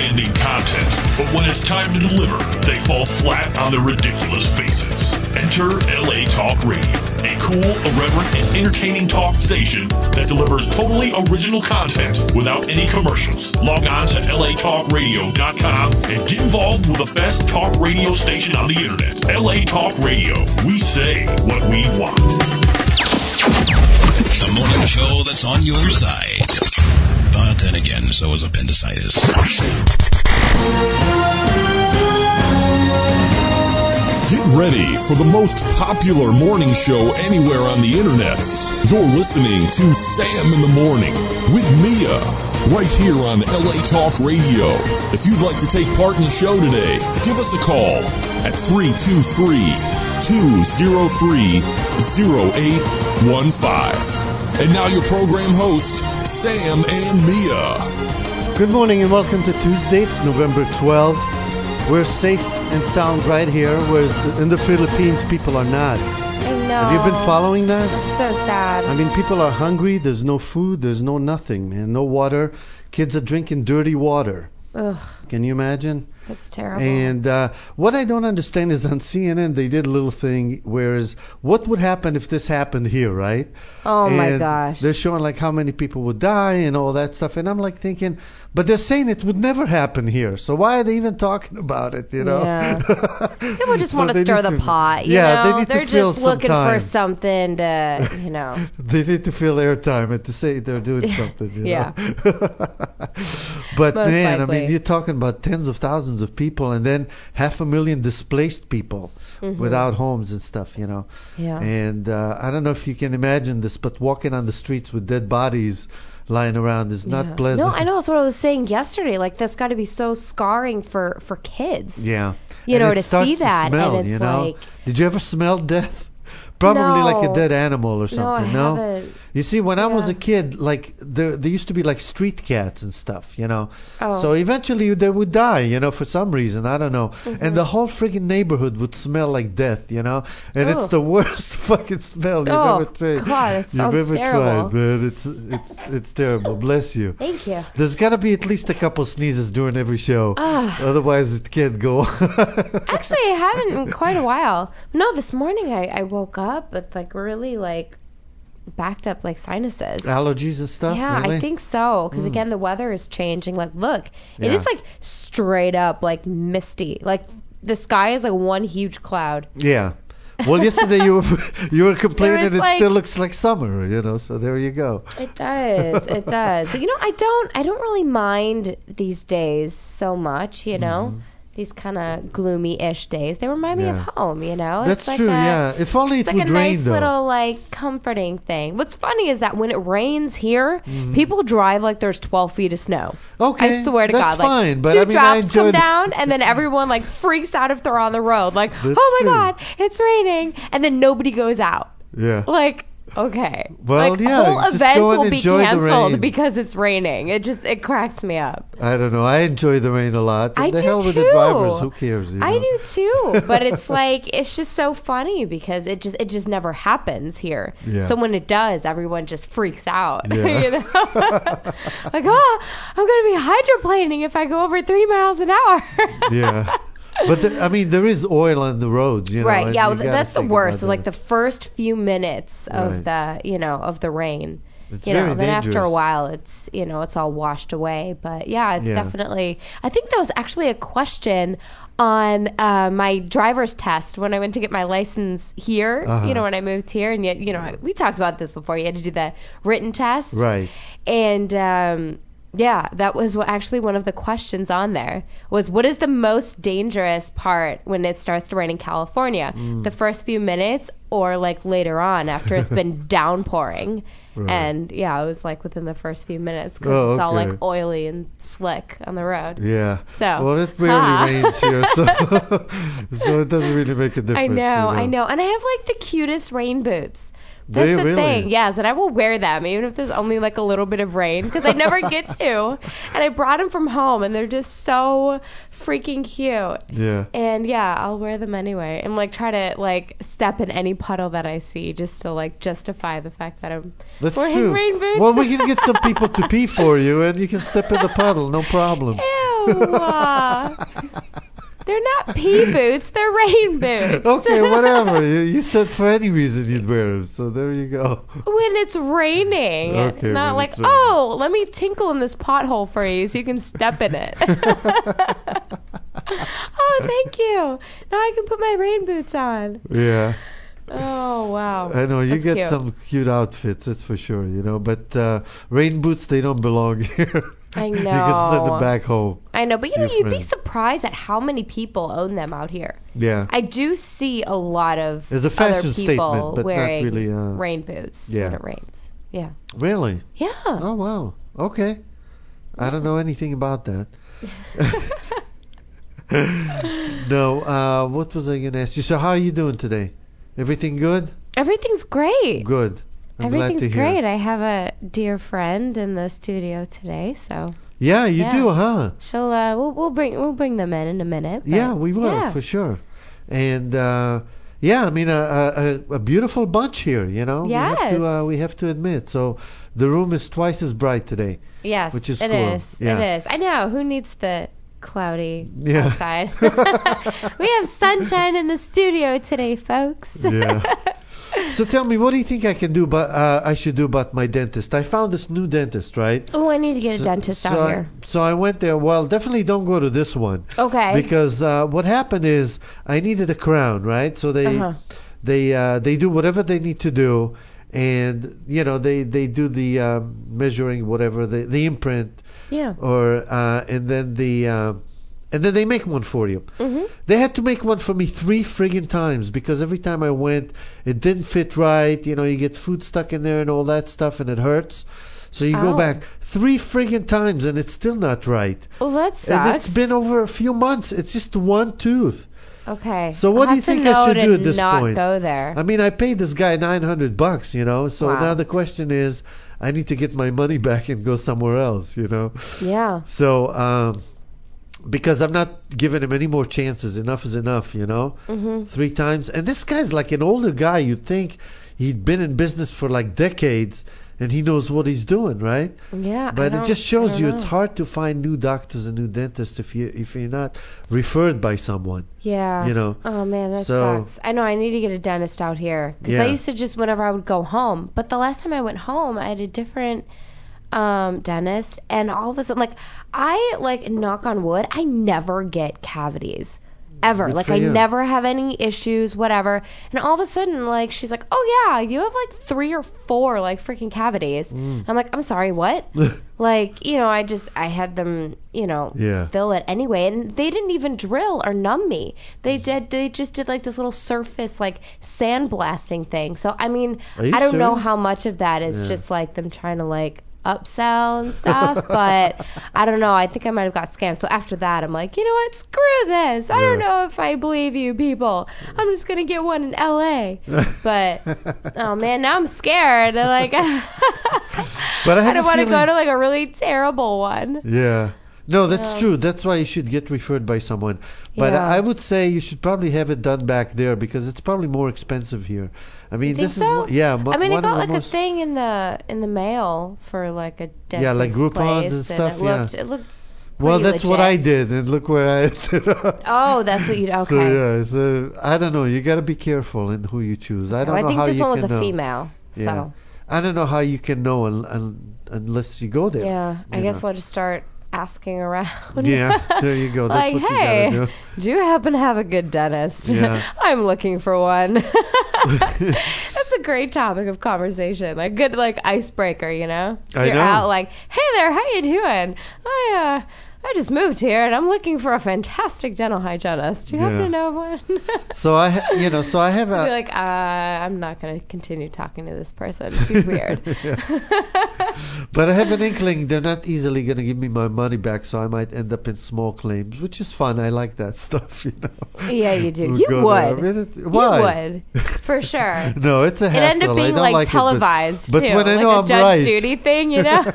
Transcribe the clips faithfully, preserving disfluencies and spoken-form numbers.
outstanding content, but when it's time to deliver, they fall flat on their ridiculous faces. Enter L A Talk Radio, a cool, irreverent, and entertaining talk station that delivers totally original content without any commercials. Log on to L A talk radio dot com and get involved with the best talk radio station on the internet. L A Talk Radio. We say what we want. The morning show that's on your side. But then again, so is appendicitis. Get ready for the most popular morning show anywhere on the internet. You're listening to Sam in the Morning with Mia, right here on L A Talk Radio. If you'd like to take part in the show today, give us a call at three two three, two zero three, zero eight one five. And now your program hosts, Sam and Mia. Good morning and welcome to Tuesday. It's November twelfth. We're safe and sound right here, whereas in the Philippines, people are not. I know. Have you been following that? It's so sad. I mean, people are hungry. There's no food. There's no nothing, man. No water. Kids are drinking dirty water. Ugh. Can you imagine? That's terrible. And uh, what I don't understand is on C N N they did a little thing, whereas what would happen if this happened here, right? Oh and my gosh. They're showing like how many people would die and all that stuff, and I'm like thinking, but they're saying it would never happen here, so why are they even talking about it? You know? Yeah. People just So want to they stir need the to- pot. You yeah, know? they need to They're fill just some looking time. for something to, you know. They need to fill airtime and to say they're doing something, you Yeah. know? But Most man, I likely. mean, you're talking about tens of thousands of people and then half a million displaced people Mhm. without homes and stuff, you know? Yeah. And uh, I don't know if you can imagine this, but walking on the streets with dead bodies lying around is not Yeah. pleasant. No, I know. That's what I was saying yesterday. Like, that's got to be so scarring for, for kids. Yeah. You And know, it to starts see that, To smell, and it's you know? like- Did you ever smell death? Probably like a No. dead animal or No, I something. haven't. You see, when I was Yeah. a kid, like there, there used to be like street cats and stuff, you know. Oh. So eventually they would die, you know, for some reason, I don't know. Mhm. And the whole friggin' neighborhood would smell like death, you know. And it's Ugh. the worst fucking smell you've Oh, ever tried. God, that you've sounds ever terrible. tried, man. It's it's it's terrible. Bless you. Thank you. There's got to be at least a couple sneezes during every show. Ah. Otherwise it can't go. Actually, I haven't in quite a while. No, this morning I, I woke up with like really like backed up like sinuses. Allergies and stuff, Yeah, really? I think so. Because Mm. again, the weather is changing. Like, look, it Yeah. is like straight up like misty. Like the sky is like one huge cloud. Yeah. Well, yesterday you were you were complaining was it like- still looks like summer, you know. So there you go. It does. It does. But you know, I don't. I don't really mind these days so much. You know, Mhm. these kind of gloomy-ish days. They remind me Yeah. of home. You know, That's it's like true. a, Yeah. If only It's it like would a rain nice though. little like comforting thing. What's funny is that when it rains here, Mhm. people drive like there's twelve feet of snow. Okay. I swear to that's God, like fine, but two I mean, I drops enjoy come the- down, and then everyone like freaks out if they're on the road. Like, That's oh my true. God, it's raining, and then nobody goes out. Yeah. Like, okay, Well, like yeah, whole just events go and will be enjoy the canceled rain. because it's raining. It just it cracks me up. I don't know. I enjoy the rain a lot. I the do hell with the too. drivers. Who cares? You I know? do too, but it's like it's just so funny because it just it just never happens here. Yeah. So when it does, everyone just freaks out. Yeah. You know, like oh, I'm gonna be hydroplaning if I go over three miles an hour. Yeah. But the, I mean, there is oil on the roads, you know. Right. and Yeah. you well, gotta that's the think worst. about Is like that. the first few minutes of Right. the you know of the rain. It's you know, very then after a dangerous. while, it's you know, it's all washed away. But yeah, it's Yeah. definitely. I think that was actually a question on uh, my driver's test when I went to get my license here. Uh-huh. You know, when I moved here, and yet, you know, we talked about this before. You had to do the written test, Right. and um, yeah, that was what, actually one of the questions on there was what is the most dangerous part when it starts to rain in California? Mm. The first few minutes or like later on after it's been downpouring? Right. And yeah, it was like within the first few minutes because Oh, it's all okay. like oily and slick on the road. Yeah. So, Well, it rarely ha. rains here, so so it doesn't really make a difference. I know, you know, I know. And I have like the cutest rain boots. Do That's you the really? thing, yes, and I will wear them even if there's only like a little bit of rain because I never get to. And I brought them from home, and they're just so freaking cute. Yeah. And yeah, I'll wear them anyway, and like try to like step in any puddle that I see just to like justify the fact that I'm That's wearing true. rain boots. Well, we can get some people to pee for you, and you can step in the puddle, no problem. Ew. Uh, they're not pea boots. They're rain boots. Okay, whatever. You, you said for any reason you'd wear them, so there you go. When it's raining. Okay, not when like, it's raining. oh, let me tinkle in this pothole for you so you can step in it. Oh, thank you. Now I can put my rain boots on. Yeah. Oh, wow. I know, you That's get cute. some cute outfits, that's for sure, you know. But uh, rain boots, they don't belong here. I know. You can send them back home. I know, but you to know, your you'd be friends. surprised at how many people own them out here. Yeah. I do see a lot of It's a other fashion people statement, but not wearing really, uh, rain boots yeah. when it rains. Yeah. Really? Yeah. Oh, wow. Okay. I don't know anything about that. No, uh, what was I going to ask you? So how are you doing today? Everything good? Everything's great. Good. I'm Everything's glad to hear. great. I have a dear friend in the studio today, so Yeah, you Yeah. do, huh? she'll uh, we'll we'll bring we'll bring them in in a minute. but Yeah, we will, yeah. for sure. And, uh, yeah, I mean, a, a, a beautiful bunch here, you know? We have Yes. to, uh, we have to admit. So the room is twice as bright today. Yes, which is it cool. is. Yeah. It is. I know. Who needs the cloudy Yeah. outside? We have sunshine in the studio today, folks. Yeah. So tell me, what do you think I can do? But uh, I should do about my dentist. I found this new dentist, right? Oh, I need to get a So- dentist so out I, here. So I went there. Well, definitely don't go to this one. Okay. Because uh, what happened is I needed a crown, right? So they Uh-huh. they uh, they do whatever they need to do, and you know they they do the um, measuring, whatever the the imprint, Yeah. or uh, and then the uh, and then they make one for you. Mhm. They had to make one for me three friggin' times because every time I went, it didn't fit right. You know, you get food stuck in there and all that stuff, and it hurts. So you Oh. go back three friggin' times, and it's still not right. Well, that sucks. And it's been over a few months. It's just one tooth. Okay. So what I'll do you have to think I know should to do at this not point? go there. I mean, I paid this guy nine hundred bucks, you know. So Wow. now the question is, I need to get my money back and go somewhere else, you know. Yeah. So, um, because I'm not giving him any more chances. Enough is enough, you know. Mhm. Three times, and this guy's like an older guy. You'd think he'd been in business for like decades, and he knows what he's doing, right? Yeah. I But it don't- just I shows don't you know. it's hard to find new doctors and new dentists if you if you're not referred by someone. Yeah. You know. Oh man, that So- sucks. I know. I need to get a dentist out here because I Yeah. used to just whenever I would go home. But the last time I went home, I had a different um dentist, and all of a sudden, like I like knock on wood, I never get cavities. Ever. Good Like for I you. never have any issues, whatever. And all of a sudden, like she's like, "Oh yeah, you have like three or four like freaking cavities." Mm. I'm like, "I'm sorry, what?" Like, you know, I just I had them, you know, Yeah. fill it anyway, and they didn't even drill or numb me. They did they just did like this little surface like sandblasting thing. So I mean, Are you I don't know serious? how much of that is Yeah. just like them trying to like upsell and stuff, but I don't know. I think I might have got scammed. So after that, I'm like, you know what? Screw this. I don't Yeah. know if I believe you people. I'm just gonna get one in L A. But oh man, now I'm scared. Like, But I I have don't a want to go feeling- to like a really terrible one. Yeah. No, that's Yeah. true. That's why you should get referred by someone. But Yeah. I would say you should probably have it done back there because it's probably more expensive here. I mean, You think this so? is one- yeah. mo- I mean, I one of got the like most, a thing in the in the mail for like a dentist Yeah, like Groupons place, and stuff, it looked, yeah. It looked Well, pretty that's what I legit. did, and look where I ended up. Oh, that's what you okay. So yeah, so I don't know. You got to be careful in who you choose. I don't Well, I know think how this you one was can a know. female. Yeah. So I don't know how you can know un, un, unless you go there. yeah, I you guess know. I'll just start asking around. Yeah, there you go. That's like, what you hey, gotta do. do you happen to have a good dentist? Yeah. I'm looking for one. That's a great topic of conversation. Like good like icebreaker, you know? I You're know. out like, hey there, how you doing? I uh I just moved here and I'm looking for a fantastic dental hygienist. Do you happen Yeah. to know one? So I, ha- you know, so I have I'd be a. like, uh, I'm not going to continue talking to this person. She's weird. Yeah. But I have an inkling they're not easily going to give me my money back, so I might end up in small claims, which is fun. I like that stuff, you know. Yeah, you do. We'll You go there. I would. mean, it- why? You would. For sure. No, it's a It hassle. ended up I being don't like, like it, but- televised but too, when I like know a I'm Judge right. Judy thing, you know?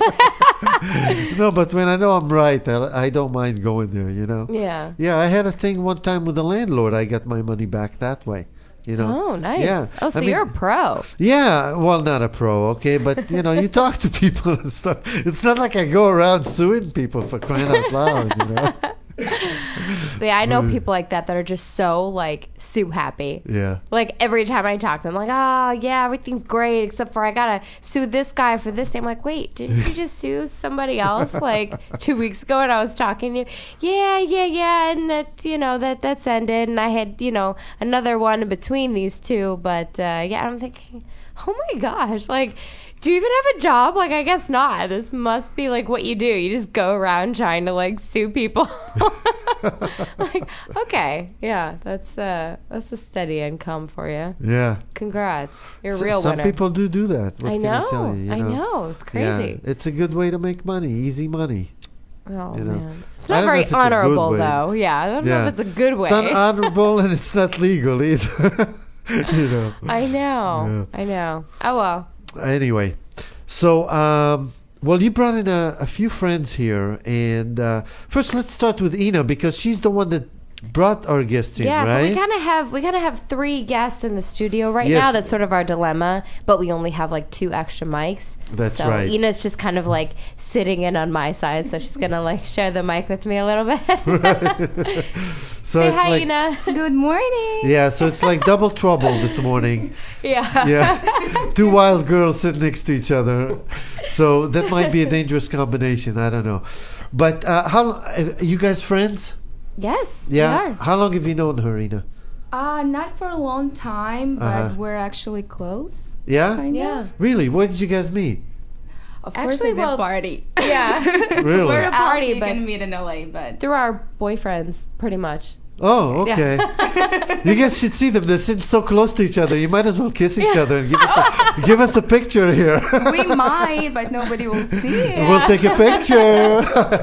No, but when I know I'm right, I, I don't mind going there, you know. Yeah. Yeah, I had a thing one time with the landlord. I got my money back that way. You know. Oh, nice. Yeah. Oh, so I mean, you're a pro. Yeah, well, not a pro, okay, but you know, you talk to people and stuff. It's not like I go around suing people for crying out loud, you know. So yeah, I know people like that that are just so like sue happy. Yeah. Like every time I talk to them, like, oh yeah, everything's great except for I gotta sue this guy for this thing. I'm like, wait, didn't you just sue somebody else like two weeks ago when I was talking to you? Yeah, yeah, yeah, and that you know that that's ended, and I had you know another one in between these two, but uh, yeah, I'm thinking, oh my gosh, like. Do you even have a job? Like, I guess not. This must be, like, what you do. You just go around trying to, like, sue people. Like, okay. Yeah, that's uh, that's a steady income for you. Yeah. Congrats. You're a So- real some winner. people do do that. What I can know. I tell you? you I know? know. It's crazy. Yeah, it's a good way to make money, easy money. Oh, you know. man. It's I not don't know very if it's a good honorable, way. though. Yeah, I don't know Yeah. if it's a good way. It's not honorable and it's not legal either. You know. I know. Yeah. I know. Oh, well. Anyway, so um, well, you brought in a, a few friends here, and uh, first let's start with Ina because she's the one that brought our guests in, Yeah, right? so we kind of have we kind of have three guests in the studio right Yes. now. That's sort of our dilemma, but we only have like two extra mics. That's so right. Ina's just kind of like sitting in on my side, so she's gonna like share the mic with me a little bit. Right. So Say it's hi, like Ina. Good morning. yeah, so it's like double trouble this morning. Yeah. Yeah, two wild girls sitting next to each other. So that might be a dangerous combination. I don't know. But uh, how uh, you guys friends? Yes. Yeah. We are. How long have you known her, Ina? Uh, not for a long time, but Uh-huh. we're actually close. Yeah. Kind Yeah. of. Really? Where did you guys meet? Of course, Actually, at the well, party. yeah. Really? We're A party, out, you but- can meet in L A, but Through our boyfriends, pretty much. Oh, okay. Yeah. You guys should see them. They're sitting so close to each other. You might as well kiss each other and give us a, give us a picture here. we might, but nobody will see it. We'll take a picture.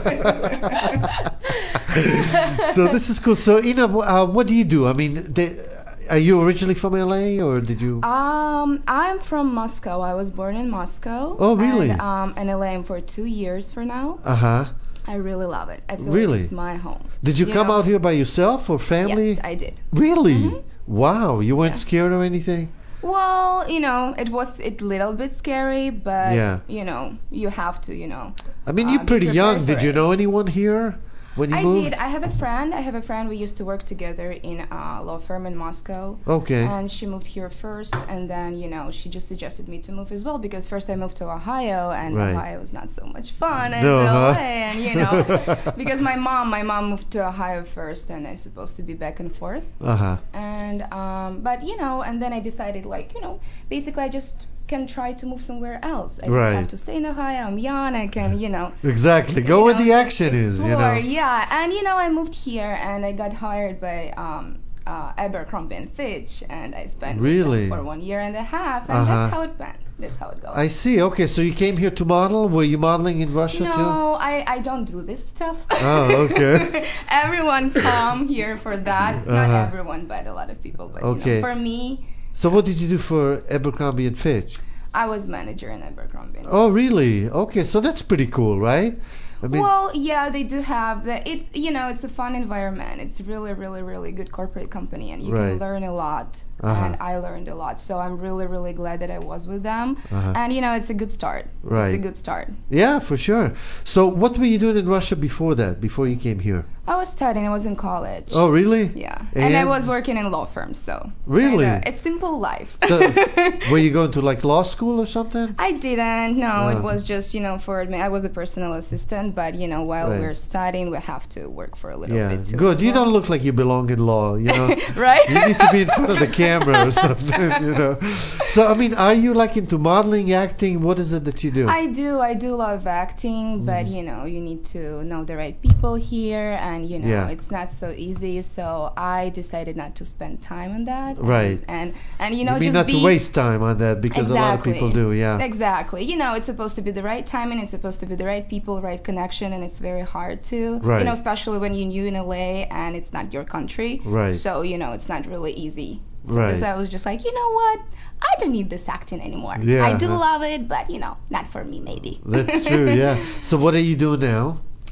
So this is cool. So Ina, uh, what do you do? I mean, they, are you originally from L A or did you? Um, I'm from Moscow. I was born in Moscow. Oh, really? And, um, in L A for two years for now. Uh huh. I really love it. I feel Really? like it's my home. Did you, You come know- out here by yourself or family? Yes, I did. Really? Mhm. Wow. You weren't Yeah. scared or anything? Well, you know, it was a little bit scary, but Yeah. you know, you have to, you know. I mean, uh, you're be pretty prepared young. for Did you it. know anyone here when you I moved? did. I have a friend. I have a friend. We used to work together in a law firm in Moscow. Okay. And she moved here first, and then you know she just suggested me to move as well because first I moved to Ohio, and Right. Ohio was not so much fun as No, L A, huh? and you know because my mom, my mom moved to Ohio first, and I supposed to be back and forth, Uh huh. and um, but you know, and then I decided like you know, basically I just can try to move somewhere else. I Right. don't have to stay in Ohio. I'm young. I can you know. Exactly. Go you where know, the just action is, you explore. know. Yeah, and you know, I moved here and I got hired by um, uh, Abercrombie and Fitch, and I spent with them Really? for one year and a half, and Uh-huh. that's how it went. That's how it goes. I see. Okay, so you came here to model. Were you modeling in Russia too? no, I, I don't do this stuff. Oh, okay. Everyone come here for that. Not Uh-huh. everyone, but a lot of people. But Okay. you know, for me, So what did you do for Abercrombie and Fitch? I was manager in Abercrombie. Oh, really? Okay, so that's pretty cool, right? I mean, Well, yeah, they do have the. It's you know, it's a fun environment. It's really, really, really good corporate company, and you Right. can learn a lot. Uh-huh. And I learned a lot, so I'm really, really glad that I was with them. Uh-huh. And you know, it's a good start. Right. It's a good start. yeah, for sure. So what were you doing in Russia before that? Before you came here? I was studying. I was in college. Oh, really? Yeah. And, I And- was working in law firms, so. Really? kinda a simple life. So were you going to like law school or something? I didn't. No, Oh. it was just you know for me. I was a personal assistant, but you know while Right. we're studying, we have to work for a little Yeah, bit too. good. as You well. don't look like you belong in law, you know. Right? You need to be in front of the camera or something, you know. So I mean, are you like into modeling, acting? What is it that you do? I do. I do love acting, but Mm-hmm. you know, you need to know the right people here, and you know, Yeah. it's not so easy. So I decided not to spend time on that. and- Right. And and, you know, you mean just not be to waste time on that because a lot of people do, yeah. Exactly. You know, it's supposed to be the right timing. It's supposed to be the right people, right connection, and it's very hard to. Right. You know, especially when you're new in L A and it's not your country. Right. So you know, it's not really easy. Right. So I was just like, you know what? I don't need this acting anymore. Yeah. I do love it, but you know, not for me maybe. That's true, yeah. So what are you doing now?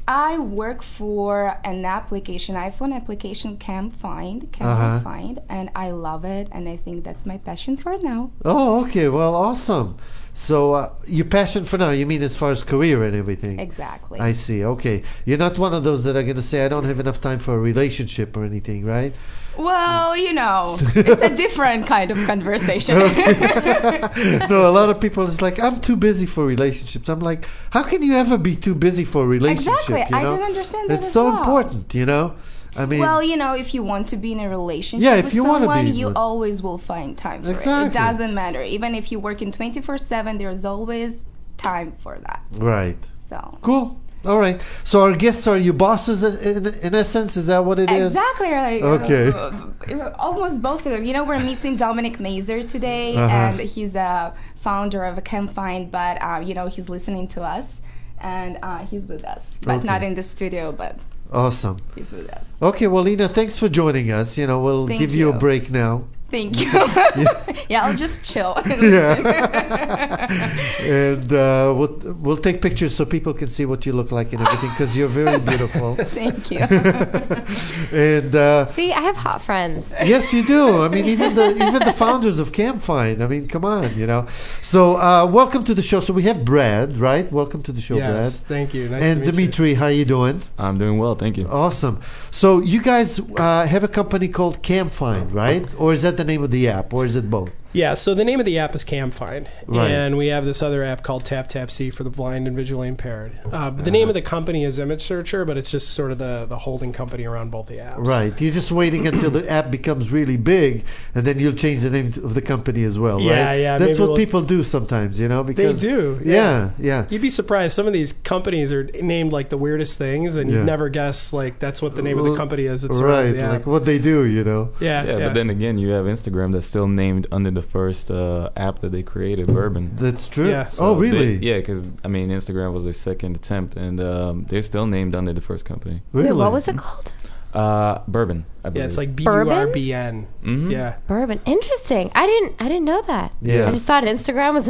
I work for an application, iPhone application, CamFind, Camera Uh-huh. Find, and I love it, and I think that's my passion for now. Oh, okay. Well, awesome. So uh, your passion for now, you mean as far as career and everything? Exactly. I see. Okay. You're not one of those that are going to say, I don't have enough time for a relationship or anything, right? Well, you know, it's a different kind of conversation. No, a lot of people is like, I'm too busy for relationships. I'm like, how can you ever be too busy for a relationship? Exactly. You I know? don't understand that It's as so well. important, you know? I mean, Well, you know, if you want to be in a relationship Yeah, if with you wanna someone, be, you but- always will find time for it. Exactly. It doesn't matter. Even if you work in twenty-four seven, there's always time for that. right. So. Cool. All right. So our guests are your bosses in, in essence? Is that what it is? Exactly. Like, Okay. uh, almost both of them. You know, we're missing Dominic Mazer today, Uh-huh. and he's a founder of a CamFind, but uh, you know, he's listening to us, and uh, he's with us, but Okay. not in the studio, but Awesome. he's with us. Okay, well, Lena, thanks for joining us. You know, we'll Thank give you. a you. break now. Thank you. Yeah, I'll just chill. And uh, we'll, we'll take pictures so people can see what you look like and everything, because you're very beautiful. Thank you. And uh, See, I have hot friends. yes, you do. I mean, even the even the founders of CamFind. I mean, come on, you know. So, uh, welcome to the show. So we have Brad, right? Welcome to the show, Yes, Brad. thank you. Nice And to meet Dimitri, how you doing? I'm doing well, thank you. Awesome. So you guys uh, have a company called CamFind, right? Or is that the name of the app, or is it both? you. Yeah, so the name of the app is CamFind, Right. and we have this other app called TapTapSee for the blind and visually impaired. Uh, the name of the company is Image Searcher, but it's just sort of the, the holding company around both the apps. Right. You're just waiting until the app becomes really big, and then you'll change the name of the company as well, Yeah, right? yeah, That's maybe what we'll- people do sometimes, you know, They because do. Yeah, yeah. You'd be surprised. Some of these companies are named like the weirdest things, and Yeah. you'd never guess like that's what the name of the company is. It's right, the app. like what they do, you know. yeah, Yeah, yeah. but then again, you have Instagram that's still named under the first uh, app that they created, Bourbon. That's true. Yeah. So Oh, they- really? yeah, because I mean, Instagram was their second attempt, and um, they're still named under the first company. Really? Wait, what was it called? Uh, Bourbon, I believe. yeah, it's like B U R B N. Mhm. Yeah. Bourbon. Interesting. I didn't. I didn't know that. Yeah. I just thought Instagram was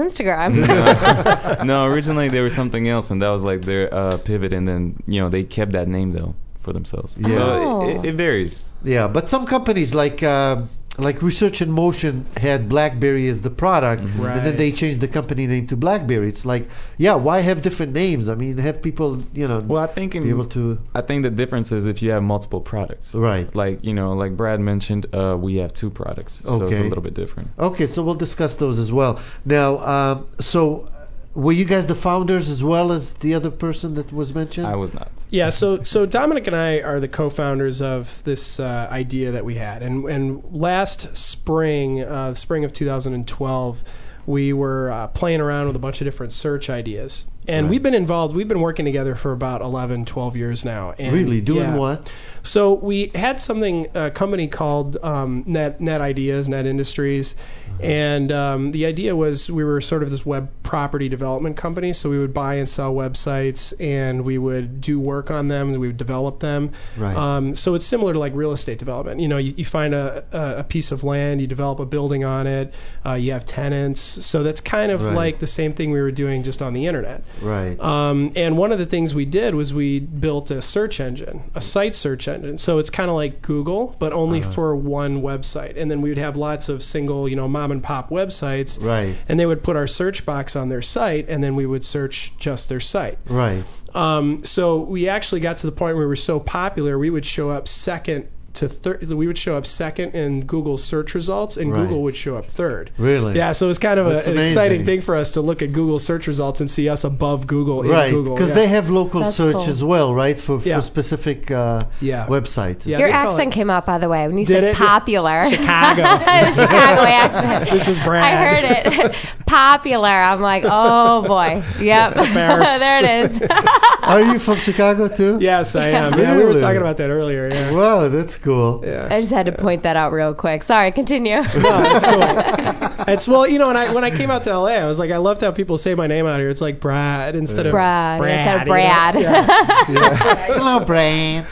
Instagram. No, originally they were something else, and that was like their uh, pivot, and then you know they kept that name though for themselves. Yeah. So Oh. it, it, it varies. Yeah, but some companies like uh, like Research in Motion had BlackBerry as the product, and then Right. they changed the company name to BlackBerry. It's like, yeah, why have different names? I mean, have people, you know, Well, I think in, be able to. I think the difference is if you have multiple products. Right. Like you know, like Brad mentioned, uh, we have two products, so it's Okay. a little bit different. Okay, so we'll discuss those as well. Now, um, so were you guys the founders as well as the other person that was mentioned? I was not. Yeah, so so Dominic and I are the co-founders of this uh, idea that we had, and and last spring, uh, spring of two thousand twelve, we were uh, playing around with a bunch of different search ideas, and Right. we've been involved. We've been working together for about eleven, twelve years now. And Really? Doing yeah. what? So we had something, a company called um, Net Net Ideas, Net Industries, and um, the idea was we were sort of this web property development company. So we would buy and sell websites, and we would do work on them, and we would develop them. Right. Um, so it's similar to like real estate development. You know, you, you find a, a, a piece of land, you develop a building on it, uh, you have tenants. So that's kind of Right. like the same thing we were doing just on the internet. Right. Um, and one of the things we did was we built a search engine, a site search engine. So it's kind of like Google, but only Uh-huh. for one website. And then we would have lots of single, you know, mom and pop websites. Right. And they would put our search box on their site, and then we would search just their site. Right. Um, so we actually got to the point where we were so popular, we would show up second to third. We would show up second in Google's search results, and Right. Google would show up third. Really? Yeah, so it was kind of a, That's an amazing. exciting thing for us to look at Google search results and see us above Google in Right, Google. because yeah. they have local That's search cool. as well, right? For, Yeah. for specific uh, Yeah. websites. Yeah. Your they call accent it- came out, by the way, when you Did said it? popular. Chicago. The Chicago accent. This is Brad. I heard it. Popular. I'm like, oh boy. Yep. Embarrassed. There it is. Are you from Chicago too? Yes, I am. Yeah, we were Really? talking about that earlier. Yeah. Wow, that's cool. Yeah. I just had to point that out real quick. Sorry, continue. No, it's cool. It's well, you know, when I when I came out to L A, I was like, I loved how people say my name out here. It's like Brad instead of Brad, Brad. instead of you know? Brad. Yeah. Yeah. Hello, Brad.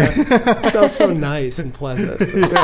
It sounds so nice and pleasant.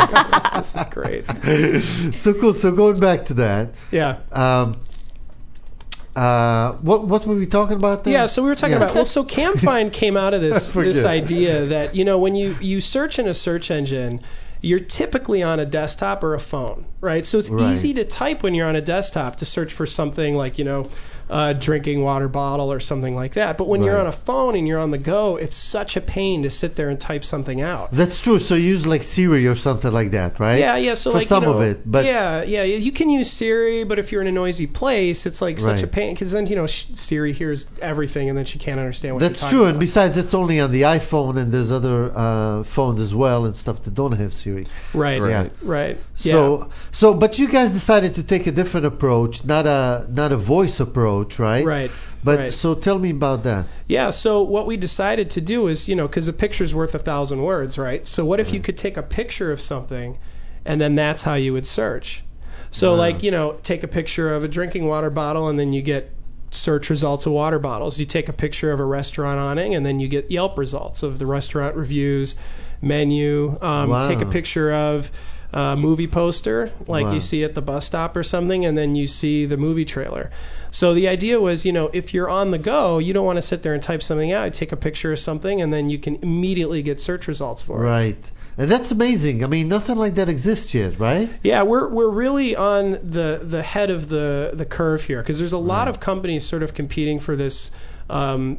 This is great. So cool. So going back to that, Yeah. um, uh, what what were we talking about there? Yeah, so we were talking Yeah. about, well, so CamFind came out of this Forget this it. idea that, you know, when you, you search in a search engine, you're typically on a desktop or a phone, right? So it's Right. easy to type when you're on a desktop to search for something like, you know, a drinking water bottle or something like that. But when you're Right. on a phone and you're on the go, it's such a pain to sit there and type something out. That's true. So you use like Siri or something like that, right? Yeah, yeah. So For like some you know, of it, but yeah, yeah. You can use Siri, but if you're in a noisy place, it's like such Right. a pain because then you know sh- Siri hears everything and then she can't understand what that's you're true. talking And about. besides, it's only on the iPhone, and there's other uh, phones as well and stuff that don't have Siri. Right, Yeah. right. Yeah. So, so, but you guys decided to take a different approach, not a not a voice approach, right? Right. But right. so tell me about that. Yeah, so what we decided to do is, you know, because a picture's worth a thousand words, right? So what if you could take a picture of something, and then that's how you would search? So Wow. like, you know, take a picture of a drinking water bottle, and then you get search results of water bottles. You take a picture of a restaurant awning, and then you get Yelp results of the restaurant reviews, menu. Um, Wow. Take a picture of a movie poster, like Wow. you see at the bus stop or something, and then you see the movie trailer. So the idea was, you know, if you're on the go, you don't want to sit there and type something out. You take a picture of something, and then you can immediately get search results for it. Right. And that's amazing. I mean, nothing like that exists yet, right? Yeah, we're we're really on the the head of the the curve here because there's a lot Right. of companies sort of competing for this um,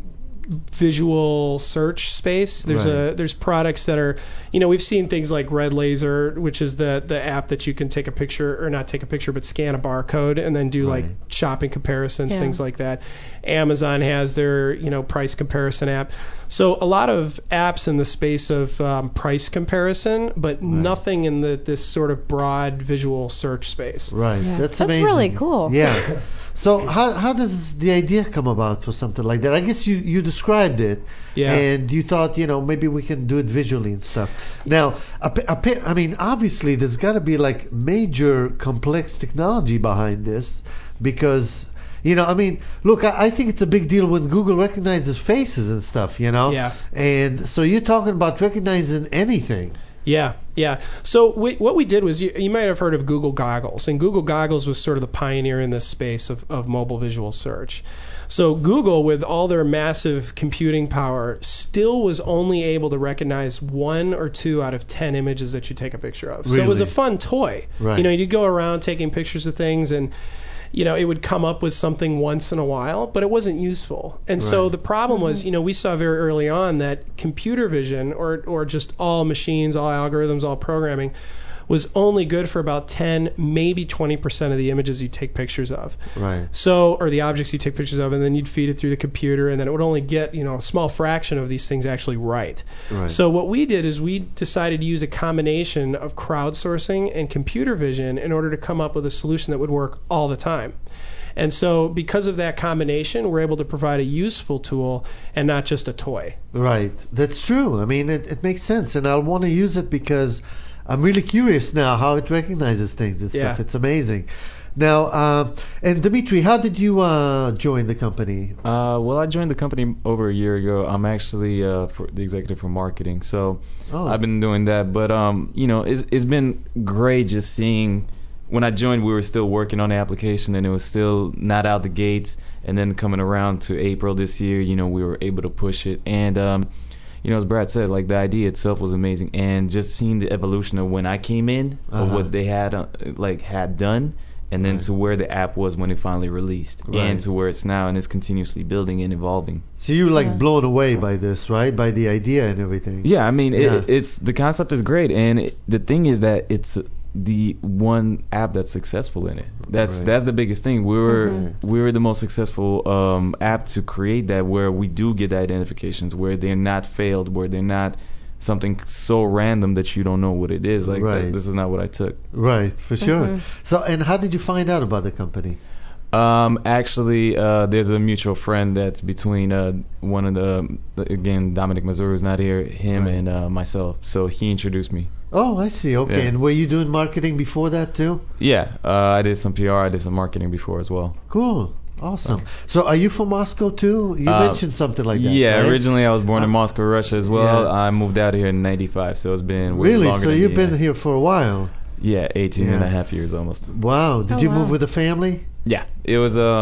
visual search space. There's Right. a there's products that are, you know, we've seen things like Red Laser, which is the the app that you can take a picture or not take a picture but scan a barcode and then do like Right. shopping comparisons, Yeah. things like that. Amazon has their, you know, price comparison app. So a lot of apps in the space of um, price comparison, but nothing in the this sort of broad visual search space. Right. Yeah. That's That's amazing. really cool. Yeah. So how how does the idea come about for something like that? I guess you you described it, Yeah. and you thought, you know, maybe we can do it visually and stuff. Now, a, a, I mean, obviously, there's got to be like major complex technology behind this because. You know, I mean, look, I, I think it's a big deal when Google recognizes faces and stuff, you know? Yeah. And so you're talking about recognizing anything. Yeah, yeah. So we, what we did was, you, you might have heard of Google Goggles, and Google Goggles was sort of the pioneer in this space of, of mobile visual search. So Google, with all their massive computing power, still was only able to recognize one or two out of ten images that you take a picture of. So it was a Really? fun toy. Right. You know, you'd go around taking pictures of things, and you know, it would come up with something once in a while, but it wasn't useful. And so Right. the problem was, you know, we saw very early on that computer vision or, or just all machines, all algorithms, all programming was only good for about ten, maybe twenty percent of the images you take pictures of. Right. So, or the objects you take pictures of, and then you'd feed it through the computer, and then it would only get, you know, a small fraction of these things actually right. Right. So what we did is we decided to use a combination of crowdsourcing and computer vision in order to come up with a solution that would work all the time. And so because of that combination, we're able to provide a useful tool and not just a toy. Right. That's true. I mean, it, it makes sense, and I'll want to use it because I'm really curious now how it recognizes things and stuff. Yeah. It's amazing. Now, uh, and Dimitri, how did you uh, join the company? Uh, well, I joined the company over a year ago. I'm actually uh, for the executive for marketing, so Oh. I've been doing that. But um, you know, it's, it's been great just seeing. When I joined, we were still working on the application, and it was still not out the gates. And then coming around to April this year, you know, we were able to push it. And um, you know, as Brad said, like the idea itself was amazing, and just seeing the evolution of when I came in, of Uh-huh. what they had uh, like had done. And then Right. to where the app was when it finally released, Right. and to where it's now, and it's continuously building and evolving. So you were like Yeah. blown away by this, right? By the idea and everything. Yeah, I mean, Yeah. It, it's the concept is great, and it, the thing is that it's the one app that's successful in it. That's Right. that's the biggest thing. We were Mhm. we were the most successful um, app to create that, where we do get identifications, where they're not failed, where they're not something so random that you don't know what it is. Like Right. that, this is not what I took. Right, for sure. Mhm. So, and how did you find out about the company? Um, actually, uh, there's a mutual friend that's between uh, one of the, the again Dominic Mazur, who's not here, him Right. and uh, myself. So he introduced me. Oh, I see. Okay. Yeah. And were you doing marketing before that too? Yeah, uh, I did some P R, I did some marketing before as well. Cool. Awesome. So, are you from Moscow too? You Uh, mentioned something like that. Yeah, right? originally I was born in Uh, Moscow, Russia as well. yeah. I moved out here in ninety-five, so it's been way Really? longer So than you've yeah. been here for a while. Yeah, eighteen and Yeah. a half years almost. Wow. Did Oh, you wow. move with a family? Yeah, it was uh,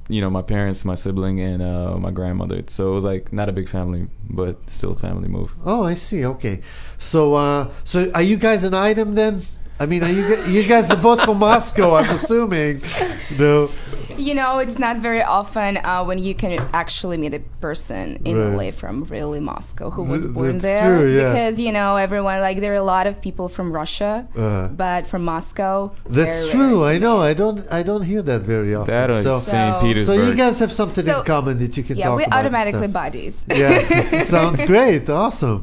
you know, my parents, my sibling, and uh, my grandmother. So it was like not a big family, but still a family move. Oh, I see. Okay. So, uh, so are you guys an item then? I mean, are you gu- you guys are both from Moscow, I'm assuming. No. You know, it's not very often uh, when you can actually meet a person in Right. L A from really Moscow who was Th- born that's there. true, yeah. Because, you know, everyone, like, there are a lot of people from Russia, Uh, but from Moscow. that's very true. rare I to know. meet. I don't. I don't hear that very often. That or so, Saint So- Petersburg. so you guys have something So- in common that you can Yeah, talk we're about. and automatically stuff. buddies. Yeah, sounds great. Awesome.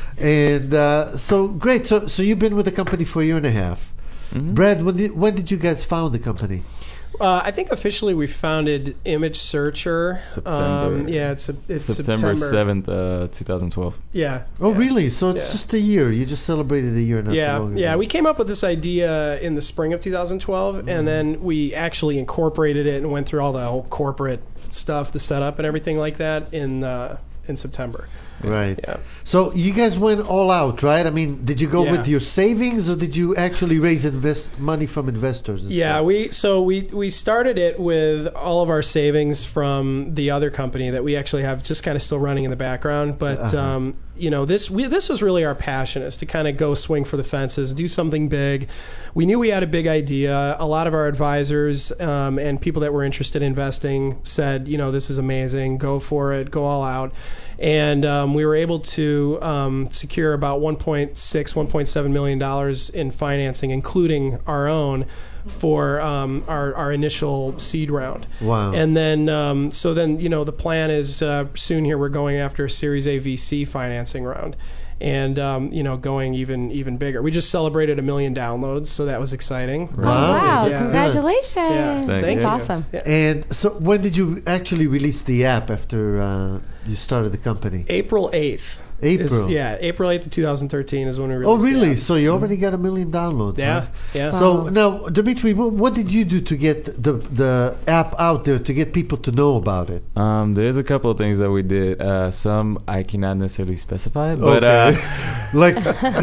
And uh, so great. So so you've been with the company for a year and a half. Mhm. Brad, when did when did you guys found the company? Uh, I think officially we founded Image Searcher. September. Um, yeah, it's, it's September September. seventh, uh, twenty twelve. Yeah. Oh, yeah. really? So it's Yeah. just a year. You just celebrated a year not too Yeah, long ago. yeah. We came up with this idea in the spring of two thousand twelve, Mm-hmm. and then we actually incorporated it and went through all the whole corporate stuff, the setup and everything like that in uh, in September. Right. Yeah. So you guys went all out, right? I mean, did you go Yeah. with your savings or did you actually raise invest money from investors? and Yeah, stuff? we so we we started it with all of our savings from the other company that we actually have just kind of still running in the background. But Uh-huh. um, you know, this we this was really our passion, is to kind of go swing for the fences, do something big. We knew we had a big idea. A lot of our advisors um, and people that were interested in investing said, you know, this is amazing, go for it, go all out. And um, we were able to um, secure about one point six, one point seven million dollars in financing, including our own, for um, our, our initial seed round. Wow. And then, um, so then, you know, the plan is uh, soon here we're going after a Series A V C financing round, and um, you know, going even even bigger. We just celebrated a million downloads, so that was exciting. Oh, Wow. wow. Yeah. Congratulations. Yeah. Thank Thank you. you. Awesome. Yeah. And so when did you actually release the app after uh, you started the company? April eighth. April. Is, yeah, April eighth of two thousand thirteen is when we Oh, released the really? app. So you already got a million downloads? Yeah, huh? yeah. So Wow. now, Dimitri, wh- what did you do to get the the app out there to get people to know about it? Um, there's a couple of things that we did. Uh, some I cannot necessarily specify, but Okay. uh, Like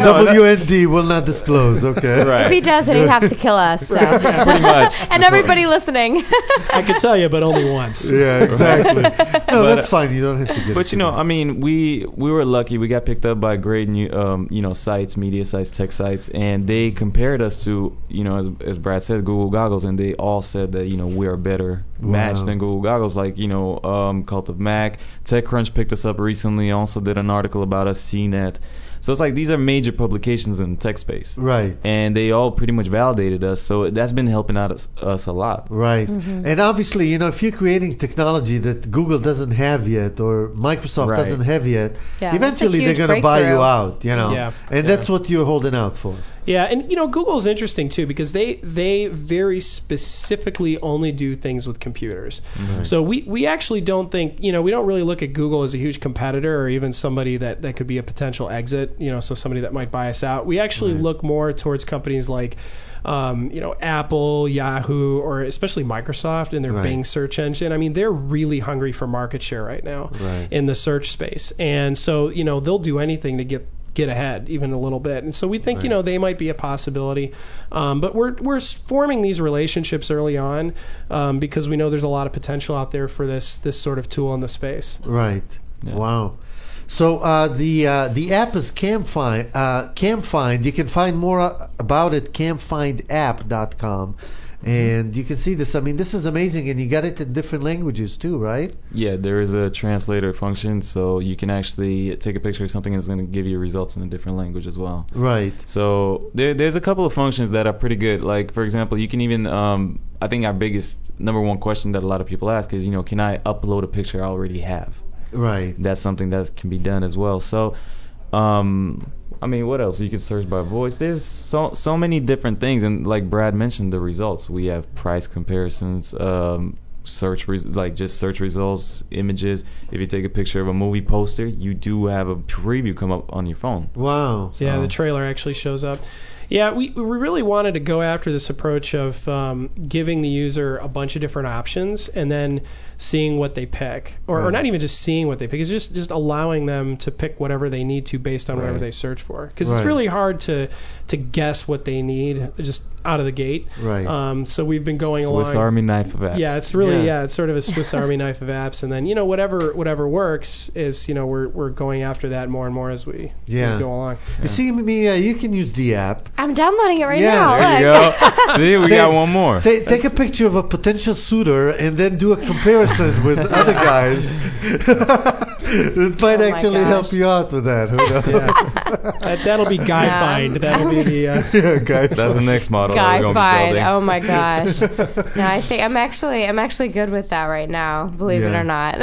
W N D will not disclose. Okay. Right. If he does, then he has to kill us. So. pretty much. And everybody listening. I could tell you, but only once. Yeah, exactly. No, But, that's uh, fine. You don't have to get. But it you know, together. I mean, we we were lucky. We got picked up by great new, um, you know, sites, media sites, tech sites, and they compared us to, you know, as as Brad said, Google Goggles, and they all said that, you know, we are a better match Wow. than Google Goggles. Like, you know, um, Cult of Mac, TechCrunch picked us up recently. Also did an article about us, C net. So it's like these are major publications in the tech space, Right. and they all pretty much validated us. So that's been helping out us, us a lot. Right. Mm-hmm. And obviously, you know, if you're creating technology that Google doesn't have yet or Microsoft Right. doesn't have yet, Yeah, eventually that's a they're huge going to buy you breakthrough. out, you know. Yeah. And Yeah. that's what you're holding out for. Yeah, and you know, Google's interesting too, because they they very specifically only do things with computers. Right. So we, we actually don't think, you know, we don't really look at Google as a huge competitor or even somebody that, that could be a potential exit, you know, so somebody that might buy us out. We actually Right. look more towards companies like um, you know, Apple, Yahoo, or especially Microsoft and their Right. Bing search engine. I mean, they're really hungry for market share right now Right. in the search space. And so, you know, they'll do anything to get get ahead even a little bit. And so we think, you Right. know, they might be a possibility. Um, but we're we're forming these relationships early on um, because we know there's a lot of potential out there for this this sort of tool in the space. Right. Yeah. Wow. So uh, the uh, the app is CamFind. Uh, CamFind. You can find more uh, about it cam find app dot com, and you can see this. I mean, this is amazing, and you got it in different languages too, right? Yeah, there is a translator function, so you can actually take a picture of something and it's going to give you results in a different language as well. Right. So there, there's a couple of functions that are pretty good. Like, for example, you can even, um, I think our biggest number one question that a lot of people ask is, you know, can I upload a picture I already have? Right. That's something that can be done as well. So, um, I mean, what else? You can search by voice. There's so so many different things, and like Brad mentioned, the results. We have price comparisons, um, search res- like just search results, images. If you take a picture of a movie poster, you do have a preview come up on your phone. Wow. Yeah, So- the trailer actually shows up. Yeah, we we really wanted to go after this approach of um, giving the user a bunch of different options and then seeing what they pick, or, or Right. not even just seeing what they pick, it's just just allowing them to pick whatever they need to based on whatever Right. they search for. Because Right. it's really hard to to guess what they need just out of the gate. Right. Um, so we've been going Swiss along. Army knife of apps. Yeah, it's really Yeah. yeah. it's sort of a Swiss Army knife of apps, and then you know whatever whatever works is you know we're we're going after that more and more as we, Yeah. we go along. You see, Mia, you can use the app. I'm downloading it right Yeah, now. There you Look. go. See, we got one more. Ta- take a picture of a potential suitor and then do a comparison with other guys. It might Oh my actually help gosh. you out with that. Who knows? Yeah. That, that'll be Guy Yeah. Find. That'll be the. Uh, Yeah, guy. That's the next model Guy that we're Find. going to be Oh building. my gosh. No, I think I'm actually I'm actually good with that right now. Believe Yeah. it or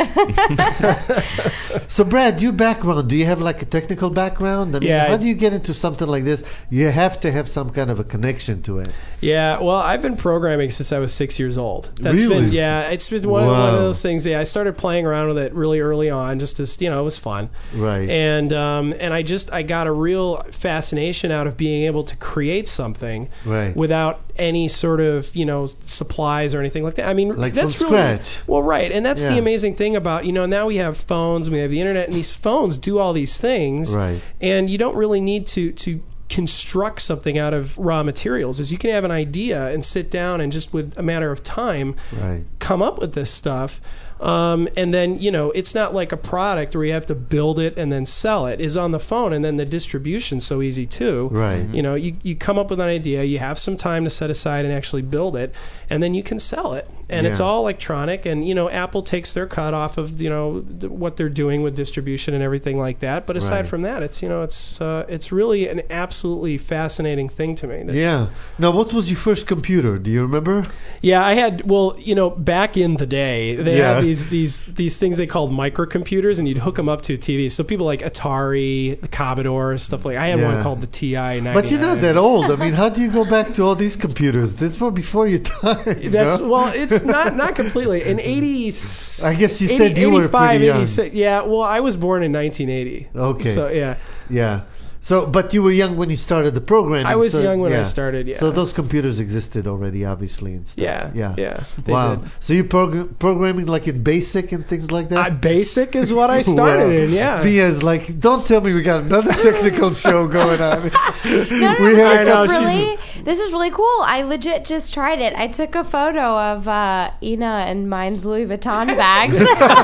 not. So, Brad, your background, do you have like a technical background? I mean, Yeah, how I- do you get into something like this? You have to have some kind of a connection to it. Yeah, well, I've been programming since I was six years old. That's Really? been yeah, it's been one, of, one Wow. of those things. Yeah, I started playing around with it really early on, just as you know, it was fun. Right. And um, and I just I got a real fascination out of being able to create something Right. without any sort of you know supplies or anything like that. I mean, Like that's from really, scratch. Well, right, and that's Yeah. the amazing thing about you know now we have phones, we have the internet, and these phones do all these things, Right. and you don't really need to to construct something out of raw materials. Is you can have an idea and sit down and just with a matter of time Right. come up with this stuff. Um, and then, you know, it's not like a product where you have to build it and then sell it. Is on the phone, and then the distribution's so easy too. Right. You know, you, you come up with an idea, you have some time to set aside and actually build it, and then you can sell it. And it's Yeah. all electronic, and, you know, Apple takes their cut off of, you know, th- what they're doing with distribution and everything like that. But aside Right. from that, it's, you know, it's uh, it's really an absolutely fascinating thing to me. that- Yeah. Now, what was your first computer? Do you remember? Yeah, I had well, you know, back in the day, they Yeah. had these these these things they called microcomputers, and you'd hook them up to a T V. So people like Atari, the Commodore, stuff like. I had Yeah. one called the T I ninety-nine. But you're not that old. I mean, how do you go back to all these computers? This was before your time. you That's know? well, it's not not completely. In eighty, I guess you said you were eighty-five, pretty young. eighty-six Yeah, well, I was born in nineteen eighty. Okay. So yeah, Yeah. So, but you were young when you started the programming. I was so, young when I yeah. started, yeah. So those computers existed already, obviously, and stuff. yeah, Yeah. yeah. They Wow. did. So you progr- programming like in BASIC and things like that? Uh, basic is what I started Wow. in. Yeah. Mia's like, don't tell me we got another technical show going on. No, no, we no, had a this know, is couple- really, this is really cool. I legit just tried it. I took a photo of uh, Ina and mine's Louis Vuitton bags.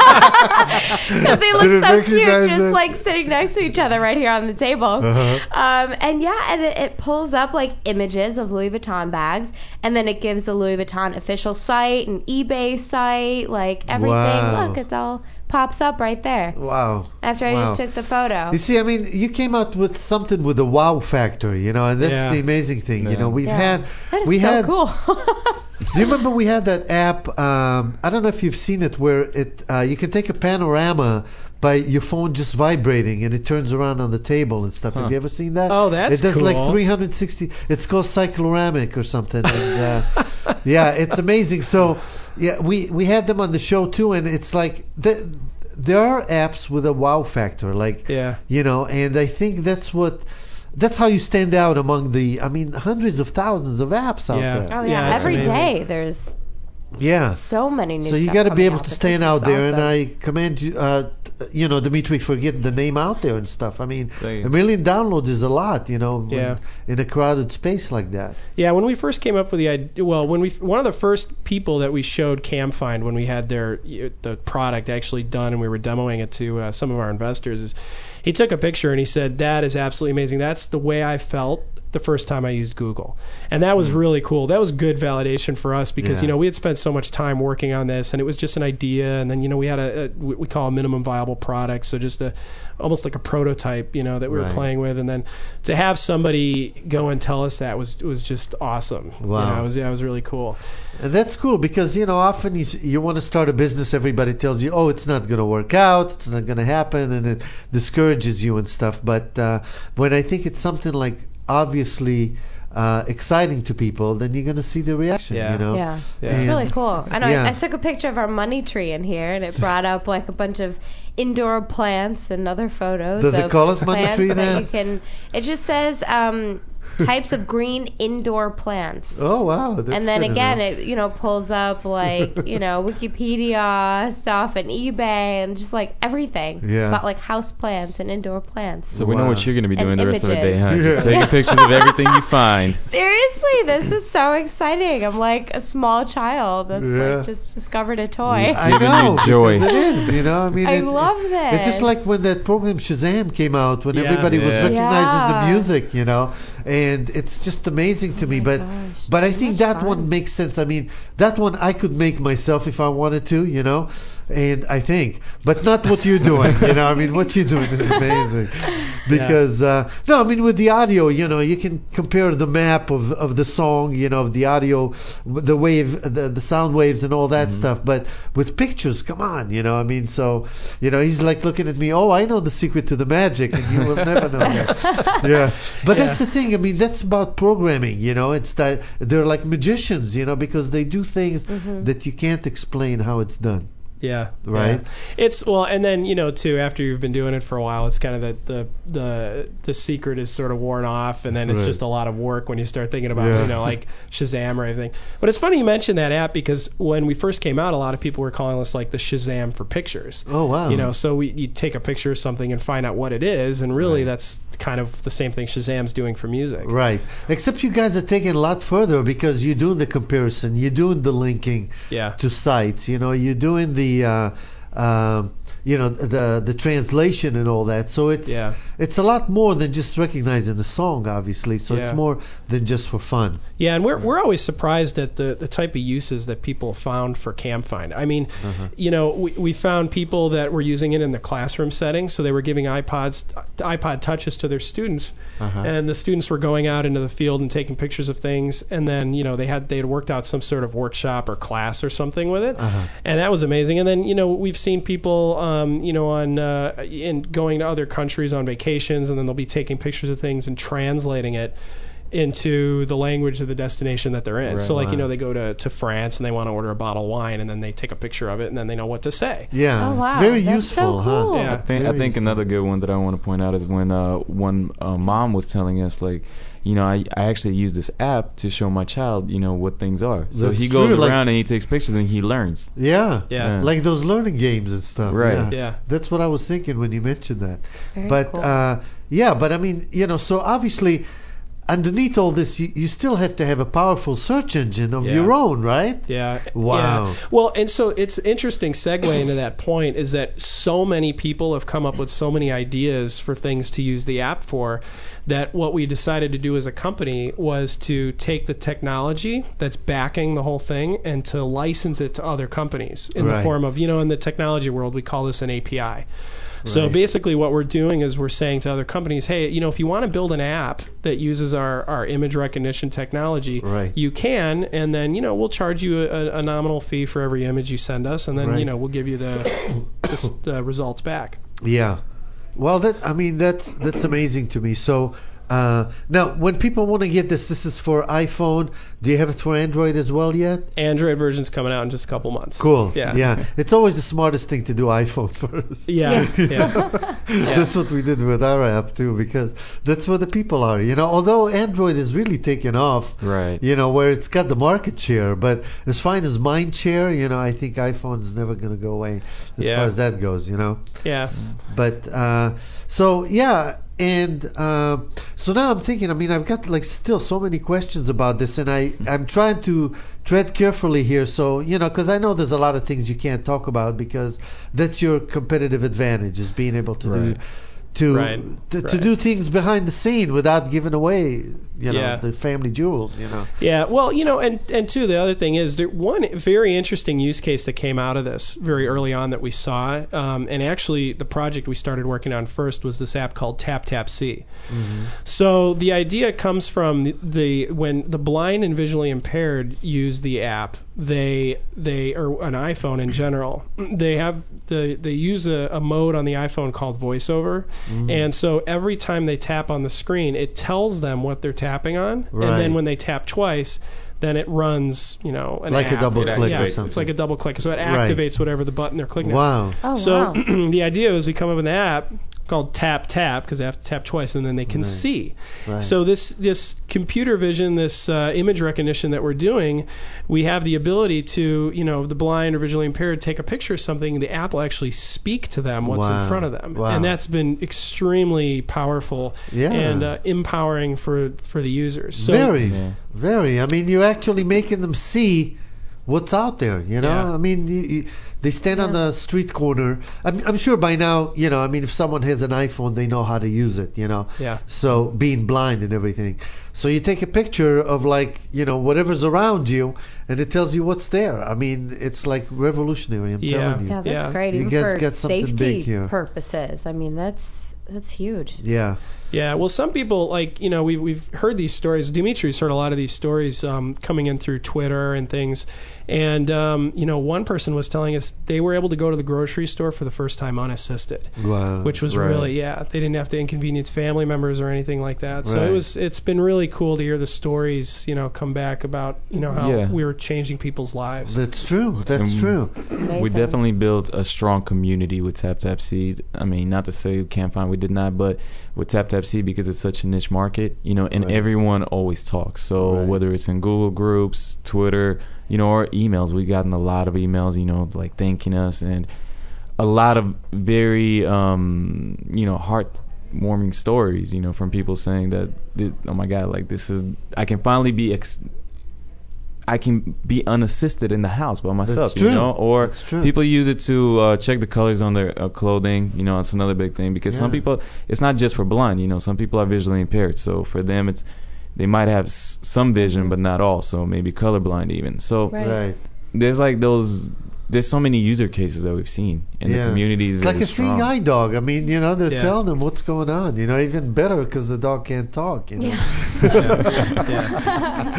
Because they Did it look so make you cute, guys, just uh, like sitting next to each other right here on the table. Uh-huh. Um, and yeah, and it, it pulls up like images of Louis Vuitton bags, and then it gives the Louis Vuitton official site and eBay site, like everything. Wow. Look, it all pops up right there Wow. after I Wow. just took the photo. You see, I mean, you came out with something with a wow factor, you know, and that's Yeah. the amazing thing. You Yeah. know, we've Yeah. had, That is we so had. cool. Do you remember we had that app? Um, I don't know if you've seen it, where it uh, you can take a panorama by your phone just vibrating, and it turns around on the table and stuff. Huh. Have you ever seen that? Oh, that's It does cool. like three hundred sixty. It's called Cycloramic or something. And, uh, yeah, it's amazing. So yeah, we we had them on the show too, and it's like the, there are apps with a wow factor, like Yeah. you know, and I think that's what. That's how you stand out among the, I mean, hundreds of thousands of apps out Yeah. there. Oh Yeah, yeah, it's every amazing. day there's Yeah. so many new So you stuff got to be coming able out, to but stand this out is there, and awesome. I commend you, uh, t- you know, Dimitri, for getting the name out there and stuff. I mean, Thank you. a million downloads is a lot, you know, when- Yeah. in a crowded space like that. Yeah, when we first came up with the idea, well, when we one of the first people that we showed CamFind when we had their the product actually done and we were demoing it to uh, some of our investors is he took a picture and he said, "That is absolutely amazing. That's the way I felt the first time I used Google." And that was really cool. That was good validation for us because, Yeah. you know, we had spent so much time working on this and it was just an idea. And then, you know, we had a, a what we call a minimum viable product. So just a, almost like a prototype, you know, that we Right. were playing with. And then to have somebody go and tell us that was, was just awesome. Wow. You know, it was, yeah, it was really cool. And that's cool because, you know, often you, s- you want to start a business, everybody tells you, oh, it's not going to work out, it's not going to happen, and it discourages you and stuff. But uh, when I think it's something like obviously uh, exciting to people, then you're going to see the reaction, Yeah. you know? Yeah, Yeah. it's And- really cool. And yeah. I, I took a picture of our money tree in here, and it brought up like a bunch of indoor plants and other photos. Does it of call it money plants tree that then? you can. It just says um, types of green indoor plants. Oh wow, that's and then good to again, know. it you know pulls up like you know Wikipedia stuff and eBay and just like everything Yeah. about like house plants and indoor plants. So we know Wow. what you're going to be doing And the rest of the day, huh? images. Just Yeah. taking pictures of everything you find. Seriously, this is so exciting. I'm like a small child that's Yeah. like just discovered a toy. I Giving you know, joy. because it is, you know. I mean, I it, love this. It's just like when that program Shazam came out, when Yeah. everybody was Yeah. recognizing Yeah. the music, you know, and it's just amazing to Oh me. my But gosh, but I so think much that fun. one makes sense. I mean, that one I could make myself if I wanted to, you know, and I think, but not what you're doing, you know. I mean, what you're doing is amazing because uh, no, I mean with the audio, you know, you can compare the map of, of the song, you know, of the audio, the wave, the, the sound waves and all that Mm-hmm. stuff. But with pictures, come on, you know. I mean, so you know, he's like looking at me. Oh, I know the secret to the magic, and you will never know that. Yeah, but Yeah. that's the thing. I mean, that's about programming, you know. It's that they're like magicians, you know, because they do things Mm-hmm. that you can't explain how it's done. Yeah. Right. Yeah. It's well, and then you know too. After you've been doing it for a while, it's kind of the the the, the secret is sort of worn off, and then it's Right. just a lot of work when you start thinking about Yeah. you know like Shazam or anything. But it's funny you mentioned that app because when we first came out, a lot of people were calling us like the Shazam for pictures. Oh wow. You know, so we you take a picture of something and find out what it is, and really Right. that's kind of the same thing Shazam's doing for music. Right. Except you guys are taking it a lot further because you're doing the comparison, you're doing the linking Yeah. to sites, you know, you're doing the, uh, uh, you know, the the translation and all that. So it's Yeah. it's a lot more than just recognizing the song, obviously. So it's Yeah. more than just for fun. Yeah, and we're we're always surprised at the, the type of uses that people found for CamFind. I mean, Uh-huh. you know, we, we found people that were using it in the classroom setting, so they were giving iPods, iPod touches to their students, Uh-huh. and the students were going out into the field and taking pictures of things, and then you know they had they had worked out some sort of workshop or class or something with it, Uh-huh. and that was amazing. And then you know we've seen people, um, you know, on uh, in going to other countries on vacations, and then they'll be taking pictures of things and translating it into the language of the destination that they're in. Right. So like, you Wow. know, they go to, to France and they want to order a bottle of wine and then they take a picture of it and then they know what to say. Yeah. Oh, wow. It's very That's useful, so huh? cool. Yeah. I think, I Very think useful. another good one that I want to point out is when uh, one uh, mom was telling us like, you know, I, I actually use this app to show my child, you know, what things are. So That's he goes true, around like- and he takes pictures and he learns. Yeah. Yeah. Like those learning games and stuff. Right. Yeah. Yeah. That's what I was thinking when you mentioned that. Very but cool. uh, yeah, but I mean, you know, so obviously underneath all this, you, you still have to have a powerful search engine of Yeah. your own, right? Yeah. Wow. Yeah. Well, and so it's interesting segue into that point is that so many people have come up with so many ideas for things to use the app for that what we decided to do as a company was to take the technology that's backing the whole thing and to license it to other companies in Right. the form of, you know, in the technology world, we call this an A P I. So Right. basically what we're doing is we're saying to other companies, hey, you know, if you want to build an app that uses our, our image recognition technology, Right. you can, and then, you know, we'll charge you a, a nominal fee for every image you send us, and then, Right. you know, we'll give you the, the, the results back. Yeah. Well, that I mean that's that's amazing to me. So uh, now, when people want to get this, this is for iPhone. Do you have it for Android as well yet? Android version's coming out in just a couple months. Cool. Yeah. Yeah. It's always the smartest thing to do iPhone first. Yeah. Yeah. Yeah. That's what we did with our app too, because that's where the people are. You know, although Android is really taken off. Right. You know, where it's got the market share, but as fine as mind share, you know, I think iPhone is never going to go away as Yeah. far as that goes. You know. Yeah. But uh, so yeah, and uh, so now I'm thinking. I mean, I've got like still so many questions about this, and I I'm trying to tread carefully here. So you know, because I know there's a lot of things you can't talk about because that's your competitive advantage is being able to Right. do to Right, to, to right. do things behind the scene without giving away, you know, Yeah. the family jewels. You know. Yeah, well, you know, and and two, the other thing is there one very interesting use case that came out of this very early on that we saw, um, and actually the project we started working on first was this app called Tap Tap See. Mm-hmm. So the idea comes from the, the when the blind and visually impaired use the app, they they or an iPhone in general, they have the they use a, a mode on the iPhone called VoiceOver, Mm-hmm. and so every time they tap on the screen, it tells them what they're tapping on, Right. and then when they tap twice, then it runs, you know, an Like a app. double It- click yeah, or it's, something. it's like a double click, so it Right. activates whatever the button they're clicking. at. Wow. Oh, So wow. the idea is we come up with an app called tap tap because they have to tap twice and then they can Right. see. Right. So this this computer vision, this uh, image recognition that we're doing, we have the ability to, you know, the blind or visually impaired take a picture of something, the app will actually speak to them what's Wow. in front of them, Wow. and that's been extremely powerful Yeah. and uh, empowering for for the users. So, very, Yeah. very. I mean, you're actually making them see what's out there. You know, Yeah. I mean, you, you, they stand on the street corner. I'm, I'm sure by now, you know, I mean, if someone has an iPhone, they know how to use it. You know. Yeah. So being blind and everything. So you take a picture of like, you know, whatever's around you, and it tells you what's there. I mean, it's like revolutionary. I'm Yeah. telling you. Yeah, that's Yeah. great. You Even guys for got something safety big here. purposes. I mean, that's that's huge. Yeah. Yeah, well, some people, like, you know, we've, we've heard these stories. Dimitri's heard a lot of these stories um, coming in through Twitter and things. And, um, you know, one person was telling us they were able to go to the grocery store for the first time unassisted, Wow. which was Right. really, yeah, they didn't have to inconvenience family members or anything like that. So Right. it was, it's been really cool to hear the stories, you know, come back about, you know, how Yeah. we were changing people's lives. That's true. That's Um, true. It's amazing. We definitely built a strong community with TapTapSee. I mean, not to say we can't find, we did not, but with TapTapSee, because it's such a niche market, you know, and Right. everyone always talks. So Right. whether it's in Google groups, Twitter, you know, or emails, we've gotten a lot of emails, you know, like thanking us, and a lot of very, um, you know, heartwarming stories, you know, from people saying that, thi- oh my God, like this is, I can finally be ex- I can be unassisted in the house by myself, That's true. you know, or That's true. people use it to uh, check the colors on their uh, clothing. You know, it's another big thing because some Yeah. people, it's not just for blind. You know, some people are visually impaired, so for them, it's they might have s- some vision but not all, so maybe colorblind even. So Right. Right. there's like those. There's so many user cases that we've seen, and Yeah. the community is It's like very a seeing strong. eye dog. I mean, you know, they're Yeah. telling them what's going on. You know, even better because the dog can't talk. You know. Yeah.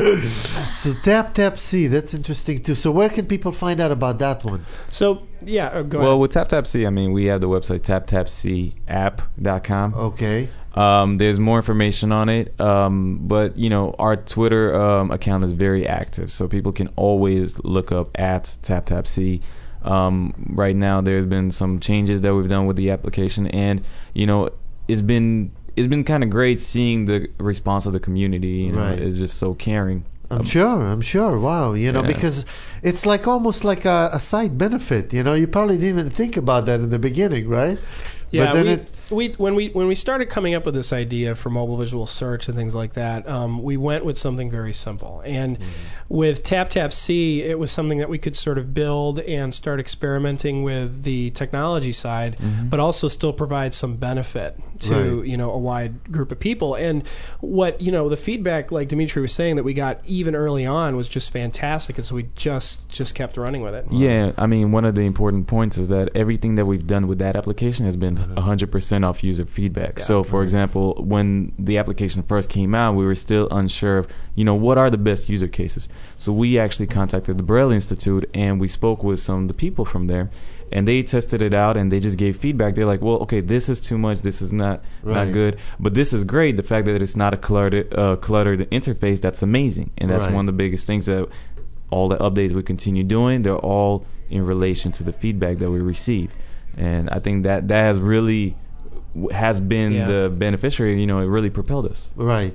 So tap tap see, that's interesting too. So where can people find out about that one? So, yeah, uh, go Well, ahead. with TapTapSee, I mean, we have the website tap tap see app dot com. Okay. Um, there's more information on it, um, but you know our Twitter um, account is very active, so people can always look up at TapTapSee. Um, right now, there's been some changes that we've done with the application, and you know it's been it's been kind of great seeing the response of the community. You know, Right. it's just so caring. I'm Um, sure. I'm sure. Wow. You know, Yeah. because it's like almost like a, a side benefit. You know, you probably didn't even think about that in the beginning, right? Yeah, But then we, it, we when we when we started coming up with this idea for mobile visual search and things like that, um, we went with something very simple. And with TapTapSee, it was something that we could sort of build and start experimenting with the technology side, but also still provide some benefit to Right. you know a wide group of people. And what you know the feedback, like Dimitri was saying, that we got even early on was just fantastic, and so we just just kept running with it. Yeah, I mean, one of the important points is that everything that we've done with that application has been one hundred percent off user feedback. Yeah. So, for example, when the application first came out, we were still unsure of, you know, what are the best user cases. So we actually contacted the Braille Institute and we spoke with some of the people from there, and they tested it out and they just gave feedback. They're like, well, okay, this is too much, this is not Right. not good, but this is great. The fact that it's not a cluttered uh, cluttered interface, that's amazing, and that's Right. one of the biggest things that all the updates we continue doing, they're all in relation to the feedback that we receive. And I think that that has really has been Yeah. the beneficiary. You know, it really propelled us. right.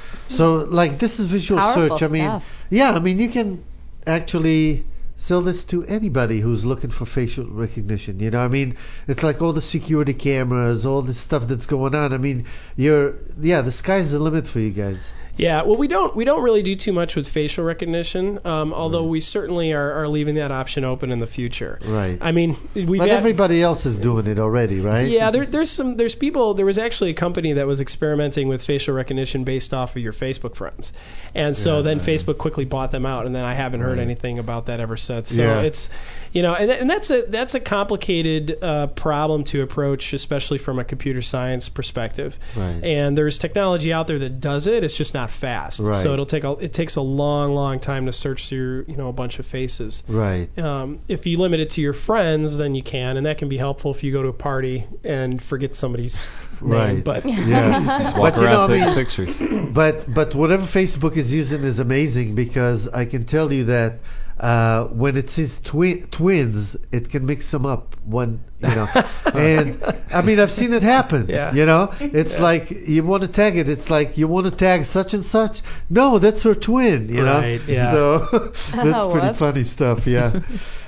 So like this is visual Powerful search. I mean, stuff. yeah. I mean, you can actually sell this to anybody who's looking for facial recognition. You know, I mean, it's like all the security cameras, all this stuff that's going on. I mean, you're yeah, the sky's the limit for you guys. Yeah, well, we don't we don't really do too much with facial recognition, um, although we certainly are, are leaving that option open in the future. Right. I mean, we've But had, everybody else is doing it already, right? yeah, there, there's some there's people. There was actually a company that was experimenting with facial recognition based off of your Facebook friends, and so Yeah, then right. Facebook quickly bought them out, and then I haven't heard Right. anything about that ever since. So Yeah. it's you know, and, and that's a that's a complicated uh, problem to approach, especially from a computer science perspective. Right. And there's technology out there that does it. It's just not fast. Right. So it'll take a it takes a long, long time to search through you know a bunch of faces. Right. Um, if you limit it to your friends, then you can, and that can be helpful if you go to a party and forget somebody's name. Right. But Yeah. Just walk But you know, around I taking mean, pictures. But but whatever Facebook is using is amazing, because I can tell you that uh, when it says twi- twins, it can mix them up. One, you know, and I mean I've seen it happen. Yeah. You know, it's like you want to tag it. It's like you want to tag such and such. No, that's her twin. You Right, know. yeah. So that's Oh, pretty whoops. funny stuff. Yeah.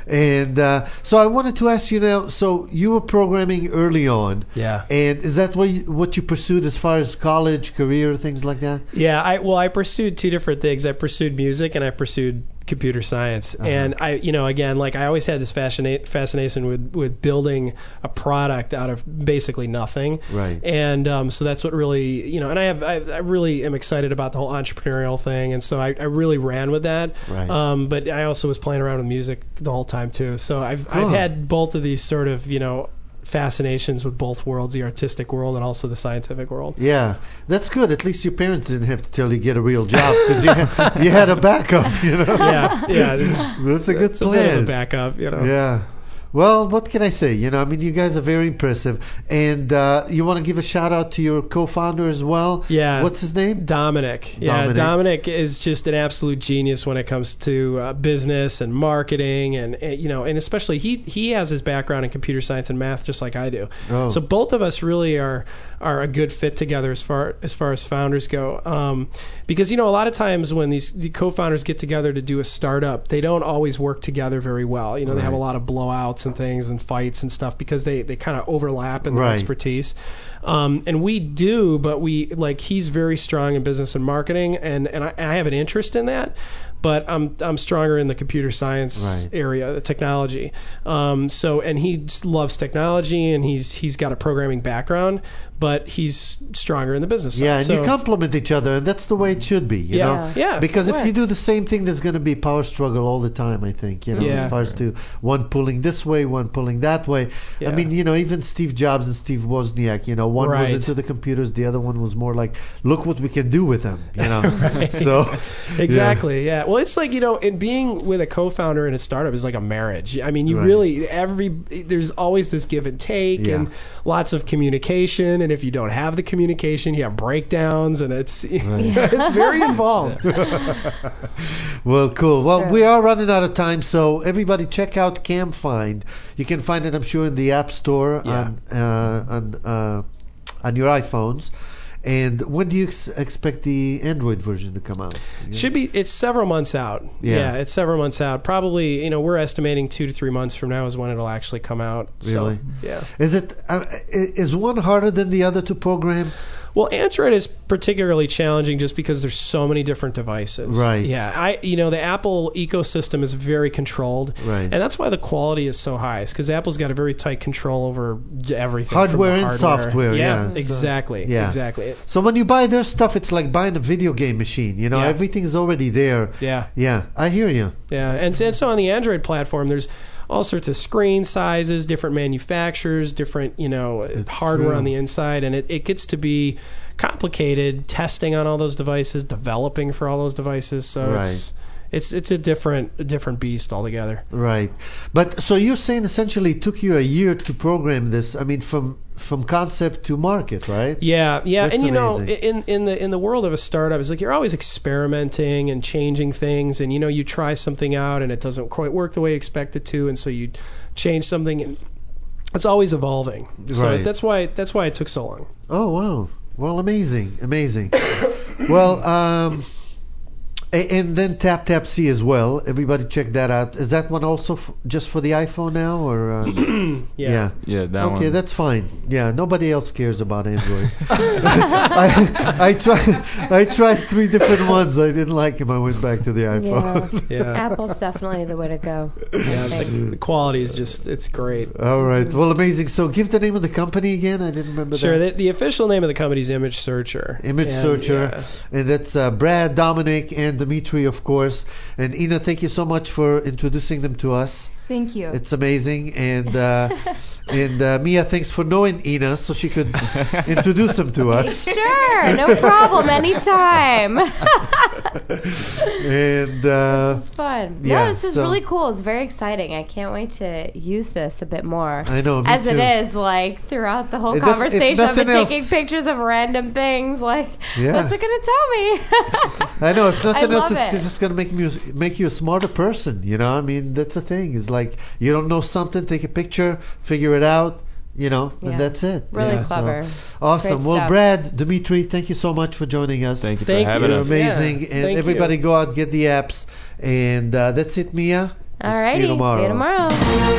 And uh, so I wanted to ask you now. So you were programming early on. Yeah. And is that what you, what you pursued as far as college, career, things like that? Yeah, I well, I pursued two different things. I pursued music and I pursued computer science. Uh-huh. And I, you know, again, like I always had this fascina- fascination with with building a product out of basically nothing. Right. And um, so that's what really, you know, and I have, I, I really am excited about the whole entrepreneurial thing, and so I, I really ran with that. Right. Um, but I also was playing around with music the whole time too. So I've Cool. I've had both of these sort of, you know, fascinations with both worlds, the artistic world and also the scientific world. Yeah, that's good. At least your parents didn't have to tell you get a real job because you, had- you had a backup, you know. Yeah, yeah, it's, That's a good it's a bit of plan. a backup, you know. Yeah. Well, what can I say? You know, I mean, you guys are very impressive. And uh, you want to give a shout out to your co-founder as well? Yeah. What's his name? Dominic. Yeah, Dominic. Dominic is just an absolute genius when it comes to uh, business and marketing, and, and you know, and especially he he has his background in computer science and math just like I do. Oh. So both of us really are are a good fit together as far as far as founders go. Um, because you know, a lot of times when these the co-founders get together to do a startup, they don't always work together very well. You know, they have a Right. lot of blowouts and things and fights and stuff because they they kind of overlap in their Right. expertise. Um, and we do, but we like he's very strong in business and marketing, and and I, and I have an interest in that. But I'm I'm stronger in the computer science Right. area, the technology. Um, so and he just loves technology, and he's he's got a programming background, but he's stronger in the business side. Yeah, and so, you complement each other, and that's the way it should be, you Yeah. know? Yeah, Because it if you do works. the same thing, there's going to be power struggle all the time, I think, you know, Yeah. as far as to one pulling this way, one pulling that way. Yeah. I mean, you know, even Steve Jobs and Steve Wozniak, you know, one was Right. into the computers, the other one was more like, look what we can do with them, you know? Right. So, Exactly. Yeah. Well, it's like, you know, in being with a co-founder in a startup is like a marriage. I mean, you Right. really every there's always this give and take Yeah. and lots of communication. And if you don't have the communication, you have breakdowns, and it's it's very involved. Well, cool. Well, true. we are running out of time, so everybody check out CamFind. You can find it, I'm sure, in the App Store Yeah. on uh, on uh, on your iPhones. And when do you ex- expect the Android version to come out? Should be. It's several months out. Yeah. it's several months out. Probably, you know, we're estimating two to three months from now is when it'll actually come out. Really? So, yeah. Is it uh, i- is one harder than the other to program? Well, Android is particularly challenging just because there's so many different devices. Right. Yeah. I, you know, the Apple ecosystem is very controlled. Right. And that's why the quality is so high. Is because Apple's got a very tight control over j- everything. from the Hardware and hardware. software, yeah. So- Exactly. yeah. Exactly. So when you buy their stuff, it's like buying a video game machine. You know, Yeah. everything's already there. Yeah. Yeah, I hear you. Yeah. And, and so on the Android platform, there's all sorts of screen sizes, different manufacturers, different, you know, hardware true. on the inside, and it, it gets to be complicated testing on all those devices, developing for all those devices. So Right. it's it's it's a different a different beast altogether. Right. But so you're saying essentially it took you a year to program this. I mean, from from concept to market, right? Yeah, yeah, That's and you know, amazing. in in the in the world of a startup, it's like you're always experimenting and changing things, and you know, you try something out and it doesn't quite work the way you expect it to, and so you change something, and it's always evolving. So Right. that's why that's why it took so long. Oh wow. Well, amazing, amazing. Well, um, a- and then Tap Tap See as well. Everybody check that out. Is that one also f- just for the iPhone now, or? Uh, Yeah. Yeah, that okay, one. that's fine. Yeah, nobody else cares about Android. I I tried I tried three different ones. I didn't like them. I went back to the iPhone. Yeah. Apple's definitely the way to go. I Yeah, think. the, the quality is just it's great. All right. Well, amazing. So give the name of the company again. I didn't remember Sure, that. the, the official name of the company is Image Searcher. Image And, Searcher, yeah. and that's uh, Brad, Dominic, and Dimitri, of course. And Ina, thank you so much for introducing them to us. Thank you. It's amazing, and uh, And uh, Mia, thanks for knowing Ina so she could introduce him to us. Sure, no problem, anytime. And uh, This is fun. yeah, no, this is so- really cool. It's very exciting. I can't wait to use this a bit more. I know, me As too. it is, like throughout the whole If- if conversation, I've been nothing taking else- pictures of random things. Like, Yeah. what's it gonna tell me? I know, if nothing I else, love it's it. just going to make you make you a smarter person, you know? I mean, that's the thing. Is like, you don't know something, take a picture, figure it out, you know, Yeah. and that's it. Really Yeah, so- clever. awesome. Great Well, stuff. Brad, Dimitri, thank you so much for joining us. Thank you for Thank having you. You're us. amazing. Yeah, and thank everybody you. go out, get the apps. And uh, that's it, Mia. We'll Alrighty, see you tomorrow. See you tomorrow.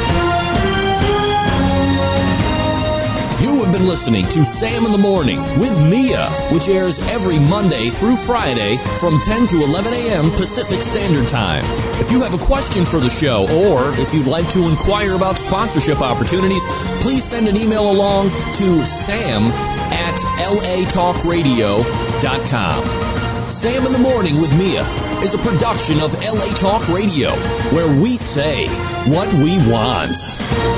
You have been listening to Sam in the Morning with Mia, which airs every Monday through Friday from ten to eleven a.m. Pacific Standard Time. If you have a question for the show, or if you'd like to inquire about sponsorship opportunities, please send an email along to sam at l a talk radio dot com. Sam in the Morning with Mia is a production of L A Talk Radio, where we say what we want.